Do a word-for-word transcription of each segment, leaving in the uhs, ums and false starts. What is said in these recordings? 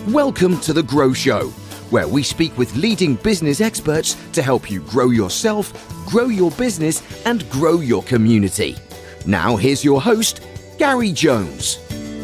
Welcome to The Grow Show, where we speak with leading business experts to help you grow yourself, grow your business, and grow your community. Now, here's your host, Gary Jones.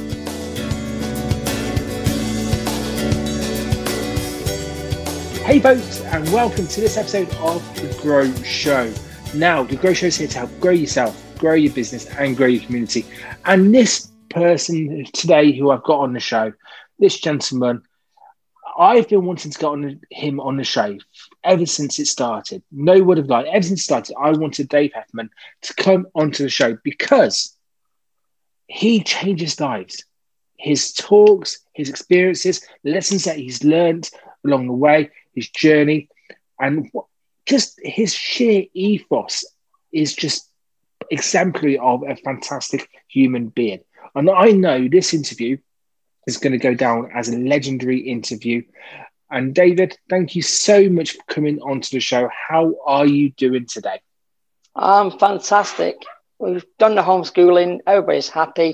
Hey folks, and welcome to this episode of The Grow Show. Now, The Grow Show is here to help grow yourself, grow your business, and grow your community. And this person today who I've got on the show, this gentleman, I've been wanting to get on him on the show ever since it started. No word of lie. Ever since it started, I wanted Dave Heffman to come onto the show because he changes lives. His talks, his experiences, the lessons that he's learned along the way, his journey, and just his sheer ethos is just exemplary of a fantastic human being. And I know this interview is going to go down as a legendary interview. And David, thank you so much for coming onto the show. How are you doing today? I'm fantastic. We've done the homeschooling. Everybody's happy.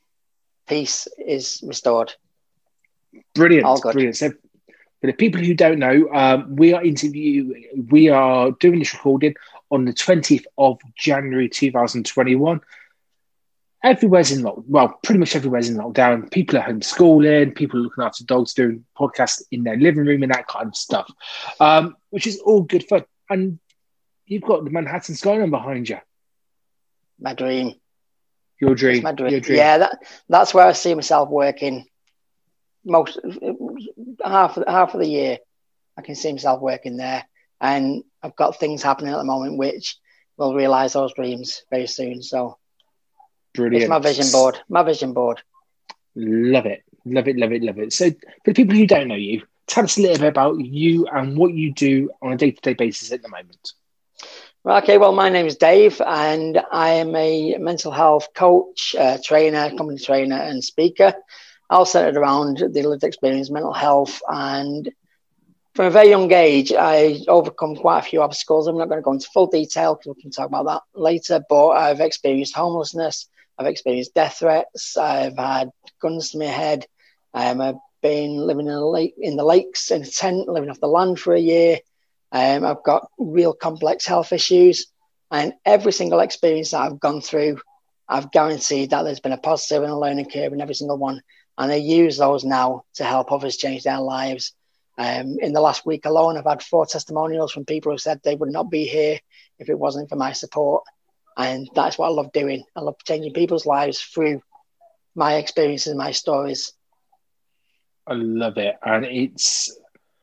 Peace is restored. Brilliant. All good. Brilliant. So for the people who don't know, um, we are interviewing, we are doing this recording on the twentieth of January, two thousand twenty-one. Everywhere's in lockdown. Well, pretty much everywhere's in lockdown. People are homeschooling. People are looking after dogs, doing podcasts in their living room and that kind of stuff, um, which is all good fun. And you've got the Manhattan skyline behind you. My dream. Your dream. It's my dream. Your dream. Yeah, that, that's where I see myself working most half half of the year. I can see myself working there, and I've got things happening at the moment which will realise those dreams very soon. So. Brilliant. It's my vision board. My vision board. Love it. Love it. Love it. Love it. So for the people who don't know you, tell us a little bit about you and what you do on a day-to-day basis at the moment. Right, okay, well, my name is Dave and I am a mental health coach, uh, trainer, company trainer and speaker, all centered around the lived experience, mental health. And from a very young age, I overcome quite a few obstacles. I'm not going to go into full detail because we can talk about that later, but I've experienced homelessness. I've experienced death threats. I've had guns to my head. Um, I've been living in, a lake, in the lakes in a tent, living off the land for a year. Um, I've got real complex health issues. And every single experience that I've gone through, I've guaranteed that there's been a positive and a learning curve in every single one. And I use those now to help others change their lives. Um, in the last week alone, I've had four testimonials from people who said they would not be here if it wasn't for my support. And that's what I love doing. I love changing people's lives through my experiences and my stories. I love it. And it's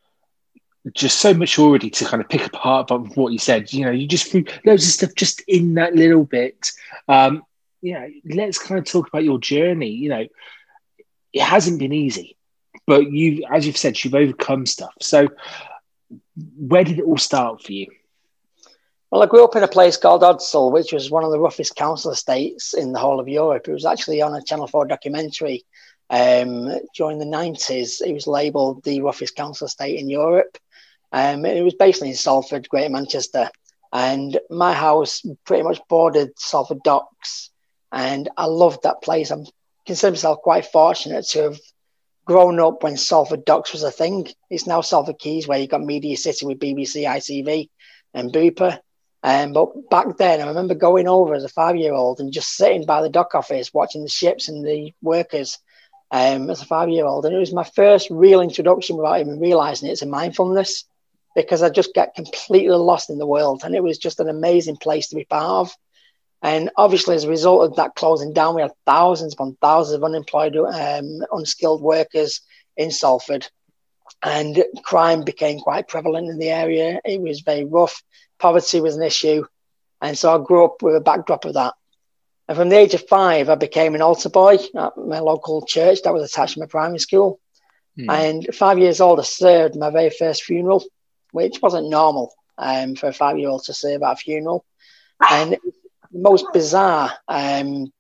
just so much already to kind of pick apart from what you said. You know, you just threw loads of stuff just in that little bit. Um, you know, let's kind of talk about your journey. You know, it hasn't been easy, but you, as you've said, you've overcome stuff. So where did it all start for you? Well, I grew up in a place called Odsal, which was one of the roughest council estates in the whole of Europe. It was actually on a Channel four documentary um, during the nineties. It was labelled the roughest council estate in Europe. Um, it was basically in Salford, Greater Manchester. And my house pretty much bordered Salford Docks. And I loved that place. I consider myself quite fortunate to have grown up when Salford Docks was a thing. It's now Salford Quays, where you've got Media City with B B C, I T V and Bupa. Um, but back then, I remember going over as a five-year-old and just sitting by the dock office watching the ships and the workers um, as a five-year-old. And it was my first real introduction without even realising it to mindfulness, because I just get completely lost in the world. And it was just an amazing place to be part of. And obviously, as a result of that closing down, we had thousands upon thousands of unemployed, um, unskilled workers in Salford. And crime became quite prevalent in the area. It was very rough. Poverty was an issue. And so I grew up with a backdrop of that. And from the age of five, I became an altar boy at my local church that was attached to my primary school. Mm. And five years old, I served my very first funeral, which wasn't normal um, for a five-year-old to serve at a funeral. And it was the most bizarre. Um,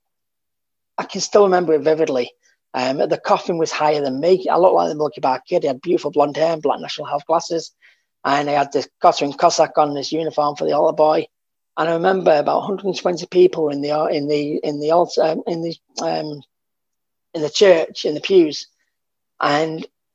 I can still remember it vividly. Um, the coffin was higher than me. I looked like the Milky Bar Kid. He had beautiful blonde hair and black National Health glasses. And I had this Cotter and Cossack on this uniform for the altar boy. And I remember about one hundred twenty people in the in the in the altar um, in the um, in the church in the pews. And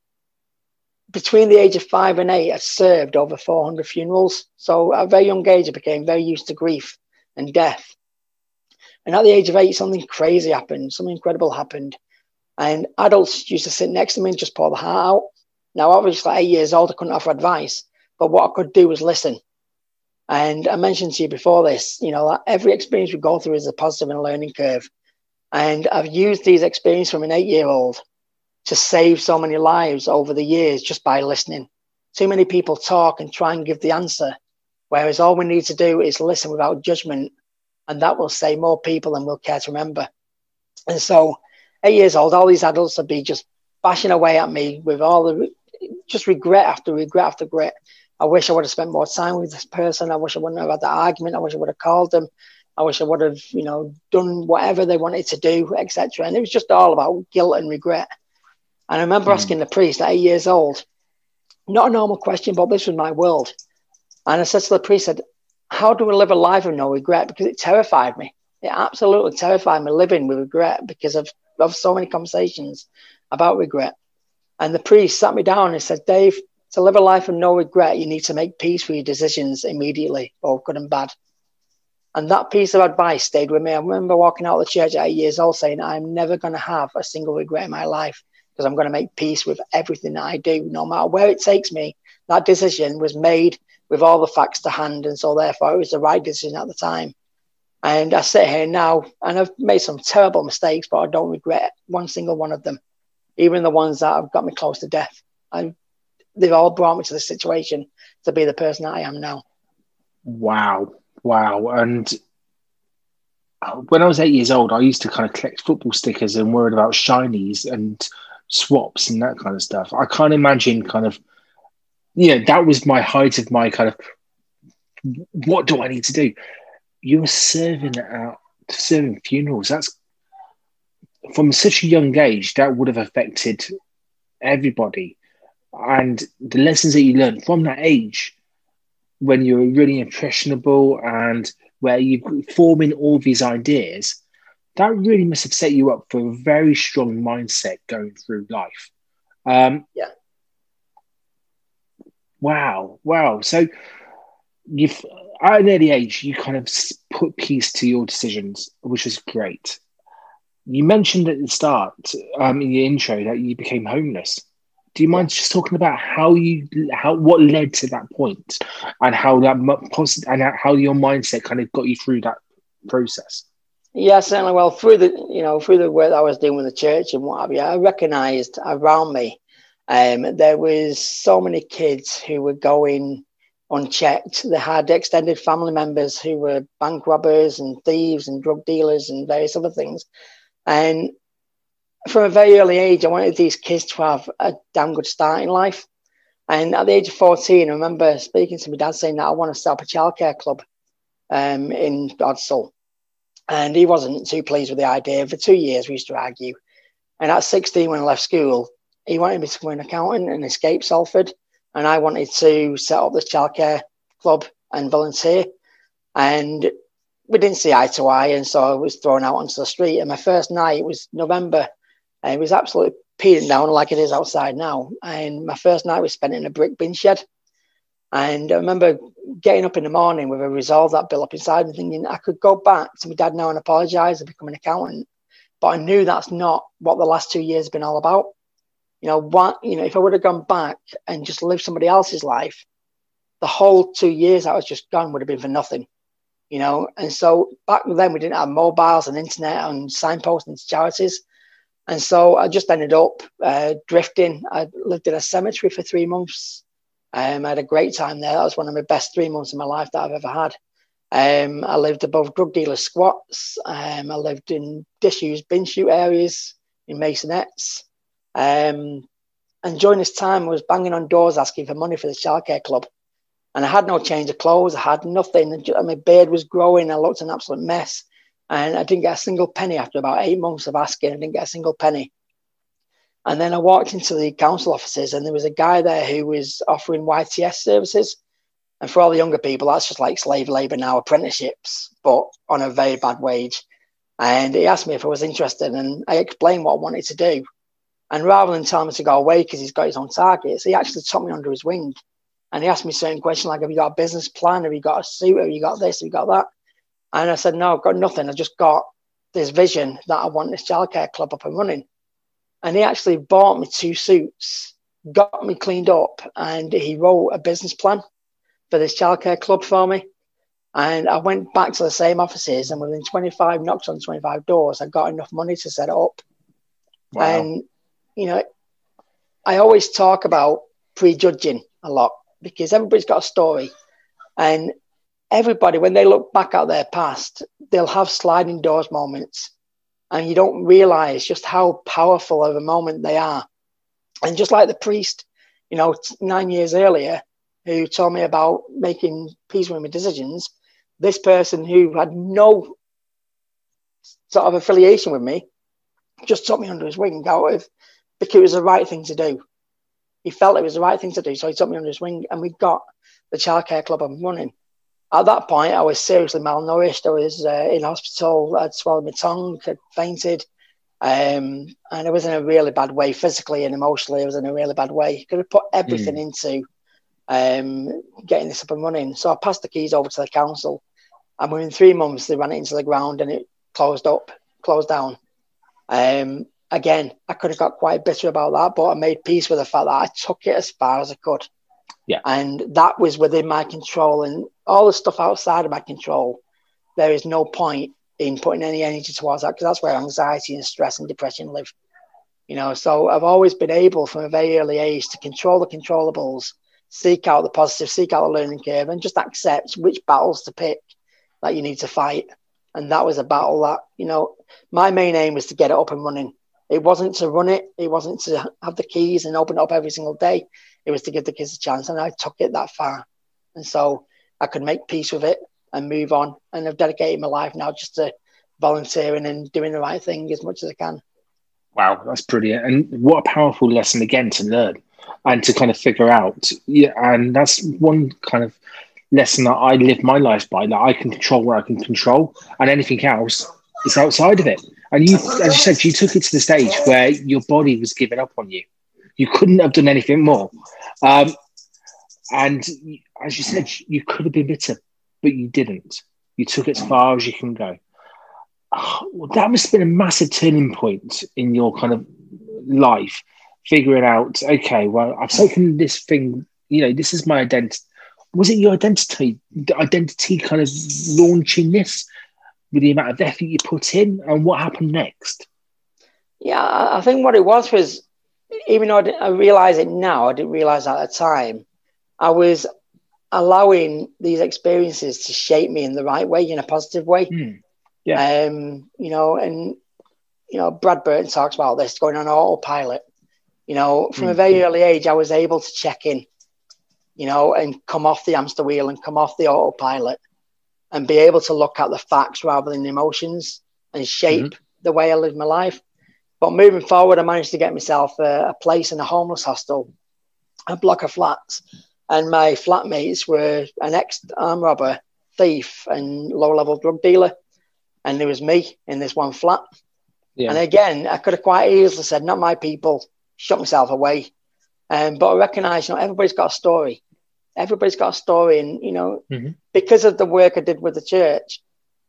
between the age of five and eight, I served over four hundred funerals. So at a very young age, I became very used to grief and death. And at the age of eight, something crazy happened, something incredible happened. And adults used to sit next to me and just pour the heart out. Now, obviously, at eight years old, I couldn't offer advice, but what I could do was listen. And I mentioned to you before this, you know, that every experience we go through is a positive and a learning curve. And I've used these experiences from an eight-year-old to save so many lives over the years just by listening. Too many people talk and try and give the answer, whereas all we need to do is listen without judgment, and that will save more people than we'll care to remember. And so, eight years old, all these adults would be just bashing away at me with all the just regret after regret after regret. I wish I would have spent more time with this person. I wish I wouldn't have had that argument. I wish I would have called them. I wish I would have, you know, done whatever they wanted to do, et cetera. And it was just all about guilt and regret. And I remember mm. asking the priest at eight years old, not a normal question, but this was my world. And I said to the priest, I said, how do we live a life of no regret? Because it terrified me. It absolutely terrified me living with regret because of, of so many conversations about regret. And the priest sat me down and said, Dave, to live a life of no regret, you need to make peace with your decisions immediately, both good and bad. And that piece of advice stayed with me. I remember walking out of the church at eight years old saying, I'm never going to have a single regret in my life because I'm going to make peace with everything that I do, no matter where it takes me. That decision was made with all the facts to hand, and so therefore it was the right decision at the time. And I sit here now, and I've made some terrible mistakes, but I don't regret one single one of them, even the ones that have got me close to death. I, they've all brought me to this situation to be the person that I am now. Wow. Wow. And when I was eight years old, I used to kind of collect football stickers and worried about shinies and swaps and that kind of stuff. I can't imagine kind of, you know, that was my height of my kind of, what do I need to do? You were serving out, serving funerals. That's from such a young age, that would have affected everybody. And the lessons that you learned from that age, when you're really impressionable and where you're forming all these ideas, that really must have set you up for a very strong mindset going through life. Um, yeah. Wow. Wow. So you've, at an early age, you kind of put peace to your decisions, which is great. You mentioned at the start, um, in your intro, that you became homeless. Do you mind just talking about how you, how what led to that point, and how that and how your mindset kind of got you through that process? Yeah, certainly. Well, through the you know through the work that I was doing with the church and what have you, I recognised around me um, there was so many kids who were going unchecked. They had extended family members who were bank robbers and thieves and drug dealers and various other things, and from a very early age, I wanted these kids to have a damn good start in life. And at the age of fourteen, I remember speaking to my dad saying that I want to set up a childcare club um, in Godsoul. And he wasn't too pleased with the idea. For two years, we used to argue. And at sixteen, when I left school, he wanted me to become an accountant and escape Salford. And I wanted to set up this childcare club and volunteer. And we didn't see eye to eye. And so I was thrown out onto the street. And my first night, it was November. And it was absolutely peeling down like it is outside now. And my first night was spent in a brick bin shed. And I remember getting up in the morning with a resolve that built up inside and thinking I could go back to my dad now and apologise and become an accountant. But I knew that's not what the last two years have been all about. You know, what, you know, if I would have gone back and just lived somebody else's life, the whole two years I was just gone would have been for nothing. You know, and so back then we didn't have mobiles and internet and signposting to charities. And so I just ended up uh, drifting. I lived in a cemetery for three months. Um, I had a great time there. That was one of my best three months of my life that I've ever had. Um, I lived above drug dealer squats. Um, I lived in disused bin chute areas in Masonettes. Um, and during this time, I was banging on doors asking for money for the childcare club. And I had no change of clothes. I had nothing. My beard was growing. I looked an absolute mess. And I didn't get a single penny after about eight months of asking. I didn't get a single penny. And then I walked into the council offices and there was a guy there who was offering Y T S services. And for all the younger people, that's just like slave labour now, apprenticeships, but on a very bad wage. And he asked me if I was interested and I explained what I wanted to do. And rather than telling me to go away because he's got his own targets, he actually took me under his wing. And he asked me certain questions like, have you got a business plan? Have you got a suit? Have you got this? Have you got that? And I said, no, I've got nothing. I just got this vision that I want this childcare club up and running. And he actually bought me two suits, got me cleaned up, and he wrote a business plan for this childcare club for me. And I went back to the same offices, and within twenty-five knocks on twenty-five doors, I got enough money to set it up. Wow. And, you know, I always talk about prejudging a lot because everybody's got a story. And everybody, when they look back at their past, they'll have sliding doors moments. And you don't realize just how powerful of a moment they are. And just like the priest, you know, nine years earlier, who told me about making peace with my decisions, this person who had no sort of affiliation with me just took me under his wing out of, because it was the right thing to do. He felt it was the right thing to do, so he took me under his wing, and we got the childcare club up and running. At that point, I was seriously malnourished. I was uh, in hospital. I'd swallowed my tongue, had fainted, um, and I was in a really bad way, physically and emotionally. I was in a really bad way. Could have put everything mm. into um, getting this up and running. So I passed the keys over to the council, and within three months, they ran it into the ground and it closed up, closed down. Um, again, I could have got quite bitter about that, but I made peace with the fact that I took it as far as I could. Yeah. And that was within my control, and all the stuff outside of my control, there is no point in putting any energy towards that, because that's where anxiety and stress and depression live. You know, so I've always been able from a very early age to control the controllables, seek out the positive, seek out the learning curve, and just accept which battles to pick that you need to fight. And that was a battle that, you know, my main aim was to get it up and running. It wasn't to run it. It wasn't to have the keys and open it up every single day. It was to give the kids a chance. And I took it that far. And so I could make peace with it and move on. And I've dedicated my life now just to volunteering and doing the right thing as much as I can. Wow, that's brilliant. And what a powerful lesson again to learn and to kind of figure out. Yeah, and that's one kind of lesson that I live my life by, that I can control where I can control, and anything else is outside of it. And you, as you said, you took it to the stage where your body was giving up on you. You couldn't have done anything more. Um, and as you said, you could have been bitter, but you didn't. You took it as far as you can go. Oh, well, that must have been a massive turning point in your kind of life, figuring out, okay, well, I've taken this thing, you know, this is my identity. Was it your identity, the identity kind of launching this with the amount of effort you put in, and what happened next? Yeah, I think what it was was, even though I, I realise it now, I didn't realise at the time, I was allowing these experiences to shape me in the right way, in a positive way. Mm. Yeah. Um, you know, and, you know, Brad Burton talks about this, going on autopilot. You know, from mm. a very early age, I was able to check in, you know, and come off the hamster wheel and come off the autopilot and be able to look at the facts rather than the emotions and shape mm-hmm. the way I live my life. But moving forward, I managed to get myself a, a place in a homeless hostel, a block of flats. And my flatmates were an ex-armed robber, thief, and low-level drug dealer. And there was me in this one flat. Yeah. And again, I could have quite easily said, not my people, shut myself away. Um, but I recognise, you know, everybody's got a story. Everybody's got a story. And, you know, mm-hmm. because of the work I did with the church,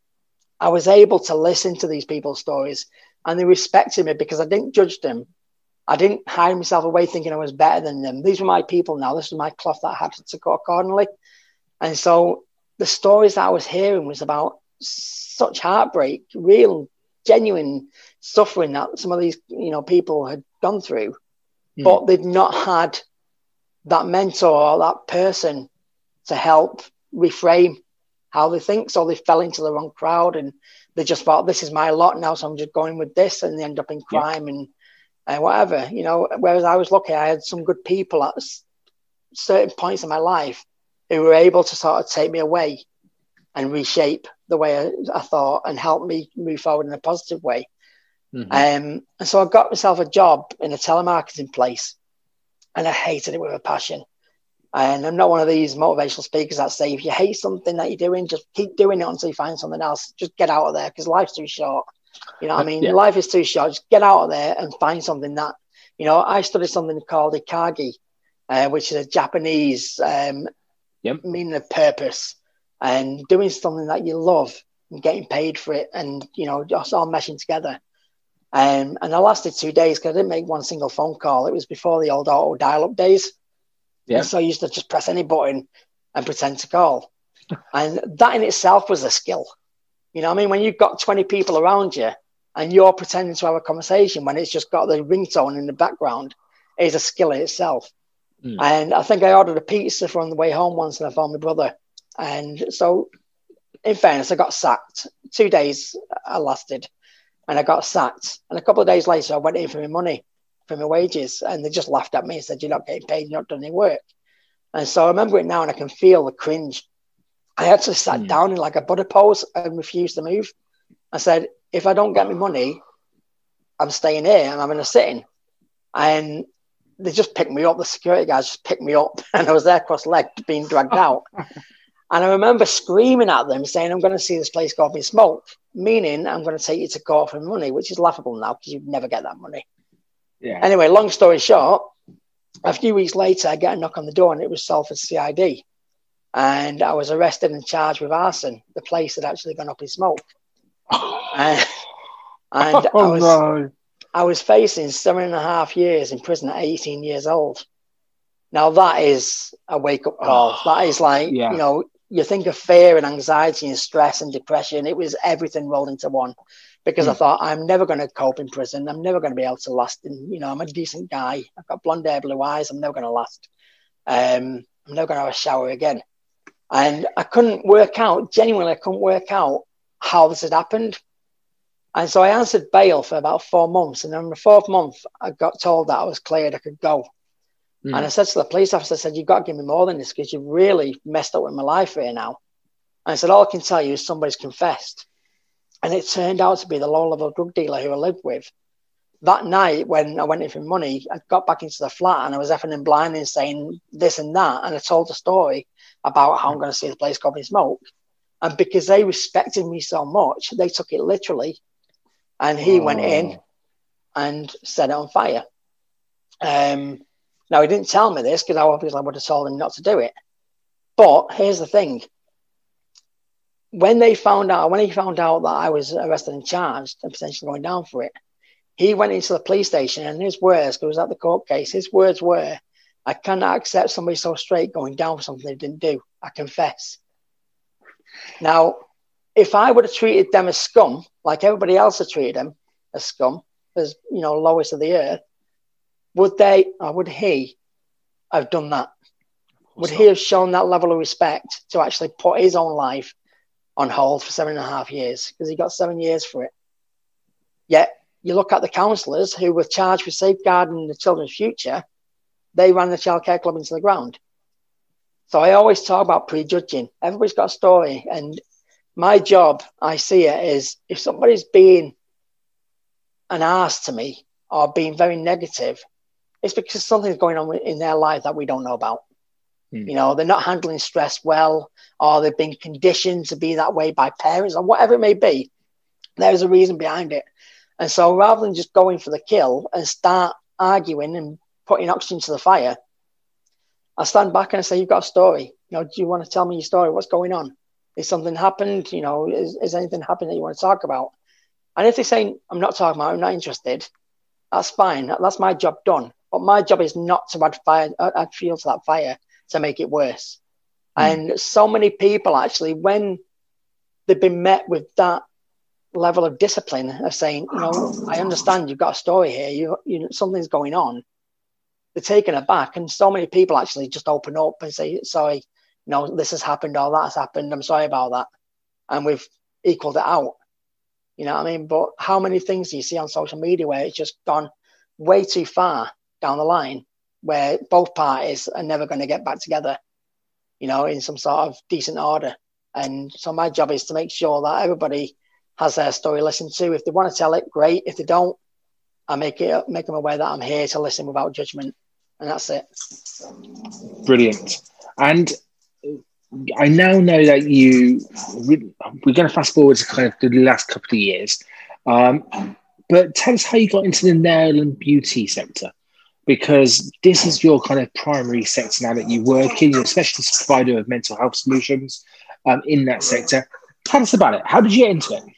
I was able to listen to these people's stories. And they respected me because I didn't judge them. I didn't hide myself away thinking I was better than them. These were my people now. This was my cloth that I had to cut accordingly. And so the stories that I was hearing was about such heartbreak, real, genuine suffering that some of these, you know, people had gone through, mm. but they'd not had that mentor or that person to help reframe how they think. So they fell into the wrong crowd and they just thought, this is my lot now, so I'm just going with this, and they end up in crime yeah. and uh, whatever, you know. Whereas I was lucky, I had some good people at s- certain points in my life who were able to sort of take me away and reshape the way I, I thought and help me move forward in a positive way. Mm-hmm. Um, and so I got myself a job in a telemarketing place, and I hated it with a passion. And I'm not one of these motivational speakers that say, if you hate something that you're doing, just keep doing it until you find something else. Just get out of there because life's too short. You know what I mean? Yeah. Life is too short. Just get out of there and find something that, you know, I studied something called Ikagi, uh, which is a Japanese um, Yep. meaning of purpose, and doing something that you love and getting paid for it, and, you know, just all meshing together. Um, and I lasted two days because I didn't make one single phone call. It was before the old auto dial-up days. Yeah. And so I used to just press any button and pretend to call. And that in itself was a skill. You know what I mean? When you've got twenty people around you and you're pretending to have a conversation when it's just got the ringtone in the background, is a skill in itself. Mm. And I think I ordered a pizza from the way home once and I found my brother. And so, in fairness, I got sacked. Two days I lasted and I got sacked. And a couple of days later, I went in for my money, for my wages. And they just laughed at me and said, "You're not getting paid, you're not doing any work." And so I remember it now and I can feel the cringe. I actually sat mm. down in like a Buddha pose and refused to move. I said, if I don't get my money, I'm staying here and I'm going to sit in. And they just picked me up. The security guys just picked me up and I was there cross-legged being dragged out. And I remember screaming at them saying, "I'm going to see this place go up in smoke," meaning I'm going to take you to court for money, which is laughable now because you'd never get that money. Yeah. Anyway, long story short, a few weeks later, I get a knock on the door and it was Salford C I D. And I was arrested and charged with arson. The place had actually gone up in smoke. and and oh, I was no. I was facing seven and a half years in prison at eighteen years old. Now that is a wake-up call. Oh, that is like, yeah. you know, you think of fear and anxiety and stress and depression. It was everything rolled into one. Because mm. I thought, I'm never going to cope in prison. I'm never going to be able to last. And, you know, I'm a decent guy. I've got blonde hair, blue eyes. I'm never going to last. Um, I'm never going to have a shower again. And I couldn't work out, genuinely, I couldn't work out how this had happened. And so I answered bail for about four months. And then the fourth month, I got told that I was cleared, I could go. Mm. And I said to the police officer, I said, "You've got to give me more than this because you've really messed up with my life here now." And I said, "All I can tell you is somebody's confessed." And it turned out to be the low-level drug dealer who I lived with. That night, when I went in for money, I got back into the flat and I was effing and blinding saying this and that. And I told the story about how I'm going to see the place go up in smoke. And because they respected me so much, they took it literally. And he oh. went in and set it on fire. Um, now, he didn't tell me this because I obviously would have told him not to do it. But here's the thing. When they found out, when he found out that I was arrested and charged and potentially going down for it, he went into the police station and his words, because it was at the court case, his words were, "I cannot accept somebody so straight going down for something they didn't do. I confess." Now, if I would have treated them as scum, like everybody else had treated them as scum, as, you know, lowest of the earth, would they, or would he have done that? Would he have shown that level of respect to actually put his own life on hold for seven and a half years? Because he got seven years for it. Yet, you look at the counsellors who were charged with safeguarding the children's future, they ran the childcare club into the ground. So I always talk about prejudging. Everybody's got a story. And my job, I see it, is if somebody's being an arse to me or being very negative, it's because something's going on in their life that we don't know about. Mm. You know, they're not handling stress well, or they've been conditioned to be that way by parents, or whatever it may be. There's a reason behind it. And so rather than just going for the kill and start arguing and putting oxygen to the fire, I stand back and I say, "You've got a story. You know, do you want to tell me your story? What's going on? Is something happened? You know, is, is anything happened that you want to talk about?" And if they say, "I'm not talking about it, I'm not interested," that's fine. That's my job done. But my job is not to add fire, add fuel to that fire to make it worse. Mm. And so many people actually, when they've been met with that level of discipline of saying, "You know, I understand you've got a story here. You, you know, something's going on," they're taken aback. And so many people actually just open up and say, "Sorry, you know, this has happened or that has happened. I'm sorry about that." And we've equaled it out. You know what I mean? But how many things do you see on social media where it's just gone way too far down the line, where both parties are never going to get back together, you know, in some sort of decent order? And so my job is to make sure that everybody has their story listened to. If they want to tell it, great. If they don't, I make it make them aware that I'm here to listen without judgment, and that's it. Brilliant. And I now know that you. We're going to fast forward to kind of the last couple of years, Um, but tell us how you got into the nail and beauty sector, because this is your kind of primary sector now that you work in. You're a specialist provider of mental health solutions um, in that sector. Tell us about it. How did you get into it?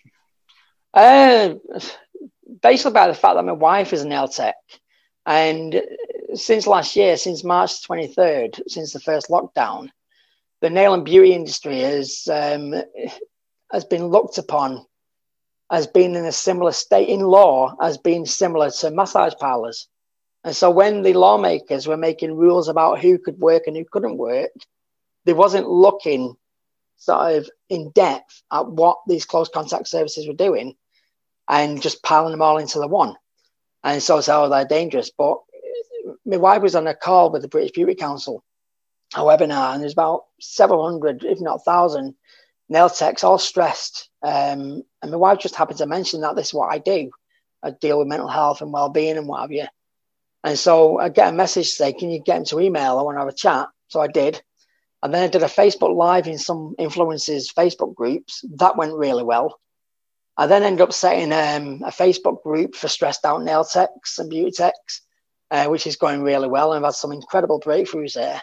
Uh, basically, by the fact that my wife is a nail tech, and since last year, since March twenty-third, since the first lockdown, the nail and beauty industry has um, has been looked upon as being in a similar state in law as being similar to massage parlors. And so when the lawmakers were making rules about who could work and who couldn't work, they wasn't looking sort of in depth at what these close contact services were doing and just piling them all into the one. And so it's oh, they're dangerous. But my wife was on a call with the British Beauty Council, a webinar, and there's about several hundred, if not thousand, nail techs all stressed. Um, and my wife just happened to mention that this is what I do. I deal with mental health and well-being and what have you. And so I get a message to say, can you get him to email? I want to have a chat. So I did. And then I did a Facebook Live in some influencers' Facebook groups. That went really well. I then ended up setting um, a Facebook group for stressed out nail techs and beauty techs, uh, which is going really well. And I've had some incredible breakthroughs there.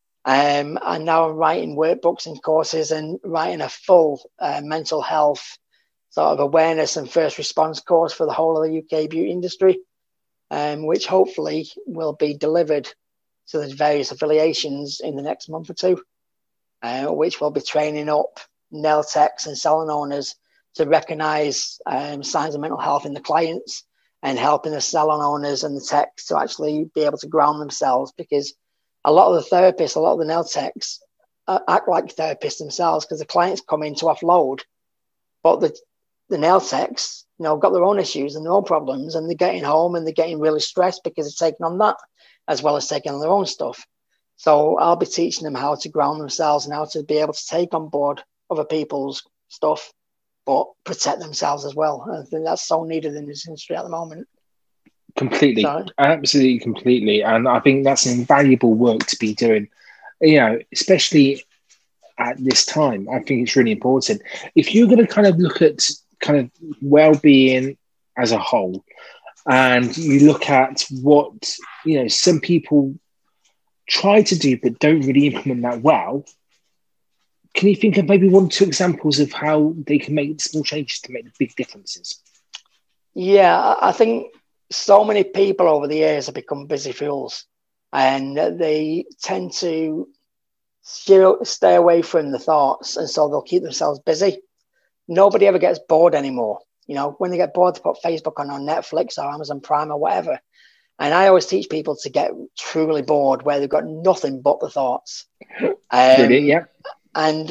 Um, and now I'm writing workbooks and courses and writing a full uh, mental health sort of awareness and first response course for the whole of the U K beauty industry, um, which hopefully will be delivered to the various affiliations in the next month or two, uh, which will be training up nail techs and salon owners to recognise um, signs of mental health in the clients and helping the salon owners and the techs to actually be able to ground themselves, because a lot of the therapists, a lot of the nail techs uh, act like therapists themselves because the clients come in to offload, but the, the nail techs, you know, got their own issues and their own problems, and they're getting home and they're getting really stressed because they're taking on that as well as taking on their own stuff. So I'll be teaching them how to ground themselves and how to be able to take on board other people's stuff, but protect themselves as well. I think that's so needed in this industry at the moment. Completely, So, absolutely, completely. And I think that's invaluable work to be doing, you know, especially at this time. I think it's really important. If you're going to kind of look at kind of well-being as a whole, and you look at what, you know, some people try to do but don't really implement that well, can you think of maybe one or two examples of how they can make small changes to make big differences? Yeah, I think so many people over the years have become busy fools, and they tend to stay away from the thoughts, and so they'll keep themselves busy. Nobody ever gets bored anymore. You know, when they get bored, they put Facebook on, on Netflix or Amazon Prime or whatever. And I always teach people to get truly bored where they've got nothing but the thoughts. Um, Brilliant, yeah. And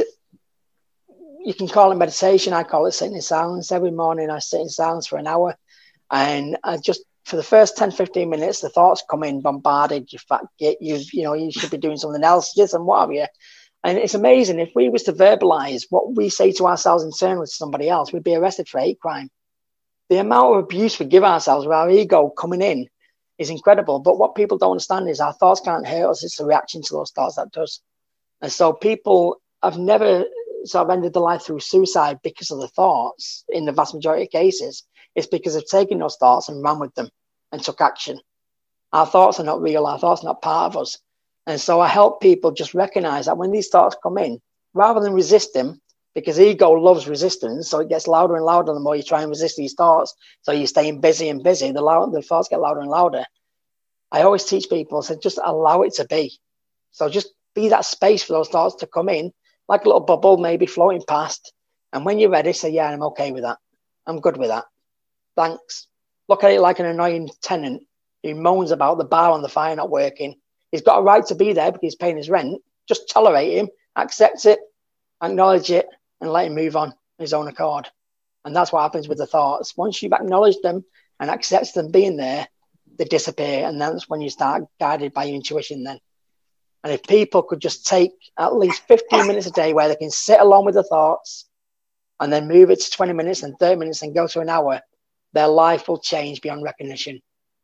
you can call it meditation. I call it sitting in silence. Every morning I sit in silence for an hour. And I just, for the first ten, fifteen minutes, the thoughts come in bombarded. You fact, you, you know, you should be doing something else, this and what have you. And it's amazing. If we was to verbalize what we say to ourselves internally to somebody else, we'd be arrested for hate crime. The amount of abuse we give ourselves with our ego coming in is incredible. But what people don't understand is our thoughts can't hurt us. It's a reaction to those thoughts that does. And so people have never sort of ended their life through suicide because of the thoughts. In the vast majority of cases, it's because they've taken those thoughts and ran with them and took action. Our thoughts are not real. Our thoughts are not part of us. And so I help people just recognize that when these thoughts come in, rather than resist them, because ego loves resistance, so it gets louder and louder the more you try and resist these thoughts. So you're staying busy and busy, the, loud, the thoughts get louder and louder. I always teach people, so just allow it to be. So just be that space for those thoughts to come in, like a little bubble maybe floating past. And when you're ready, say, yeah, I'm okay with that. I'm good with that. Thanks. Look at it like an annoying tenant who moans about the bar on the fire not working. He's got a right to be there because he's paying his rent. Just tolerate him, accept it, acknowledge it, and let him move on his own accord. And that's what happens with the thoughts. Once you've acknowledged them and accept them being there, they disappear. And that's when you start guided by your intuition then. And if people could just take at least fifteen minutes a day where they can sit alone with the thoughts and then move it to twenty minutes and thirty minutes and go to an hour, their life will change beyond recognition.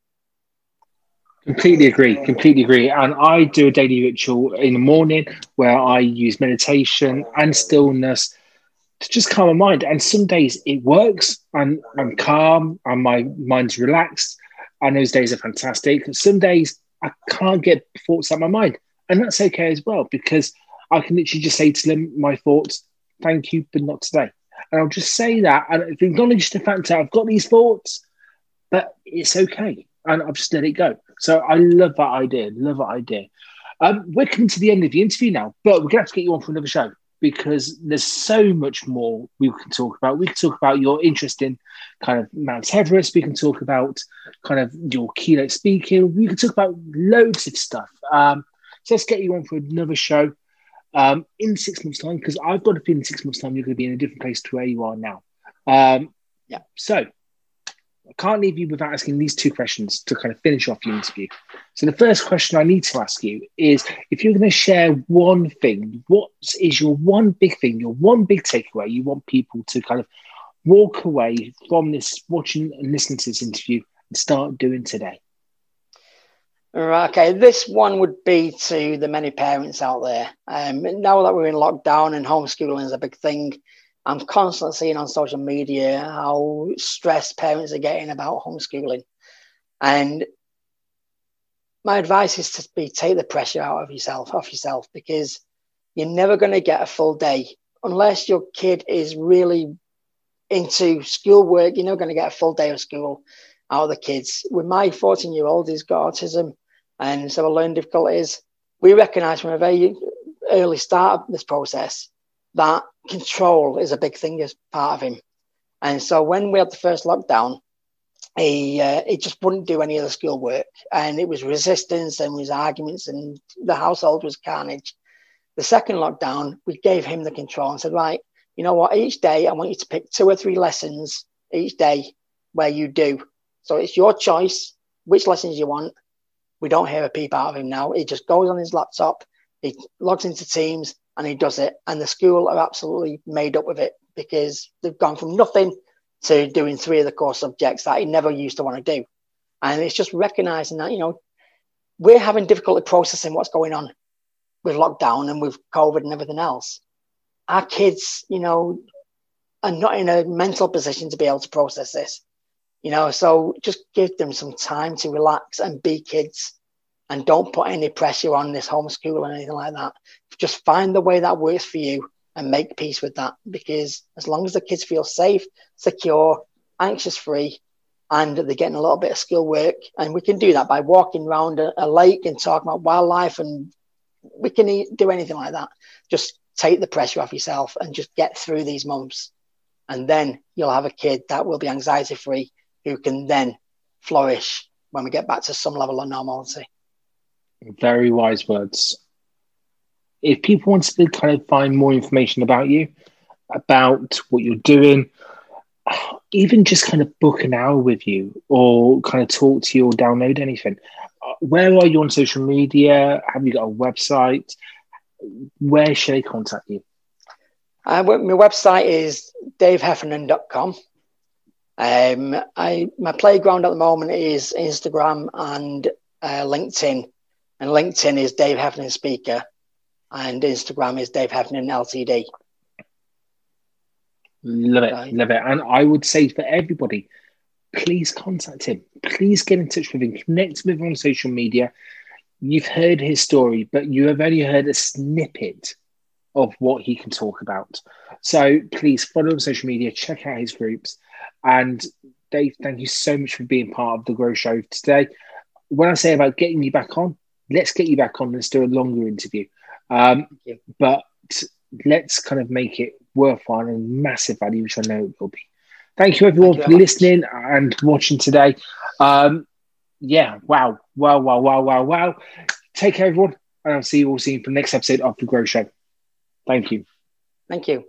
Completely agree, completely agree. And I do a daily ritual in the morning where I use meditation and stillness to just calm my mind. And some days it works, and I'm calm, and my mind's relaxed, and those days are fantastic. Some days I can't get thoughts out of my mind, and that's okay as well, because I can literally just say to them my thoughts, thank you, but not today. And I'll just say that and acknowledge the fact that I've got these thoughts, but it's okay. And I've just let it go. So I love that idea. Love that idea. Um, we're coming to the end of the interview now, but we're going to have to get you on for another show, because there's so much more we can talk about. We can talk about your interest in kind of Mount Everest. We can talk about kind of your keynote speaking. We can talk about loads of stuff. Um, so let's get you on for another show um, in six months' time, because I've got a feeling in six months' time you're going to be in a different place to where you are now. Um, yeah. So I can't leave you without asking these two questions to kind of finish off your interview. So the first question I need to ask you is, if you're going to share one thing, what is your one big thing, your one big takeaway you want people to kind of walk away from this, watching and listening to this interview, and start doing today? Right, okay, this one would be to the many parents out there. Um, now that we're in lockdown and homeschooling is a big thing, I'm constantly seeing on social media how stressed parents are getting about homeschooling. And my advice is to be take the pressure out of yourself, off yourself, because you're never going to get a full day. Unless your kid is really into schoolwork, you're never going to get a full day of school out of the kids. With my fourteen-year-old, he's got autism and several learning difficulties. We recognise from a very early start of this process that control is a big thing as part of him. And so when we had the first lockdown, he uh, he just wouldn't do any of the schoolwork, and it was resistance and was arguments, and the household was carnage. The second lockdown, we gave him the control and said, right, you know what, each day I want you to pick two or three lessons each day where you do. So it's your choice which lessons you want. We don't hear a peep out of him now. He just goes on his laptop, he logs into Teams, and he does it. And the school are absolutely made up with it, because they've gone from nothing to doing three of the core subjects that he never used to want to do. And it's just recognizing that, you know, we're having difficulty processing what's going on with lockdown and with COVID and everything else. Our kids, you know, are not in a mental position to be able to process this, you know, so just give them some time to relax and be kids, and don't put any pressure on this homeschool or anything like that. Just find the way that works for you and make peace with that, because as long as the kids feel safe, secure, anxious-free, and they're getting a little bit of school work, and we can do that by walking around a, a lake and talking about wildlife, and we can eat, do anything like that. Just take the pressure off yourself and just get through these months. And then you'll have a kid that will be anxiety-free, who can then flourish when we get back to some level of normality. Very wise words. If people want to kind of find more information about you, about what you're doing, even just kind of book an hour with you, or kind of talk to you, or download anything, where are you on social media? Have you got a website? Where should they contact you? Uh, my website is dave heffernan dot com. Um, I my playground at the moment is Instagram and uh, LinkedIn. And LinkedIn is Dave Heffernan Speaker, and Instagram is Dave Heffernan L T D. Love it, right. Love it. And I would say for everybody, please contact him. Please get in touch with him. Connect with him on social media. You've heard his story, but you have only heard a snippet of what he can talk about. So please follow him on social media, check out his groups. And Dave, thank you so much for being part of the Grow Show today. When I say about getting you back on, let's get you back on. Let's do a longer interview. Um, but let's kind of make it worthwhile and massive value, which I know it will be. Thank you, everyone, Thank you for listening much. and watching today. Um, yeah, wow, wow, wow, wow, wow, wow. Take care, everyone. And I'll see you all soon for the next episode of The Grow Show. Thank you. Thank you.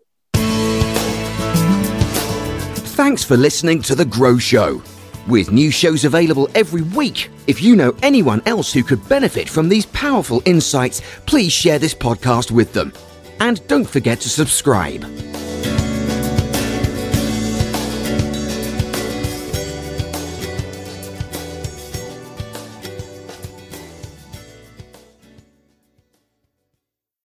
Thanks for listening to The Grow Show. With new shows available every week, if you know anyone else who could benefit from these powerful insights, please share this podcast with them. And don't forget to subscribe.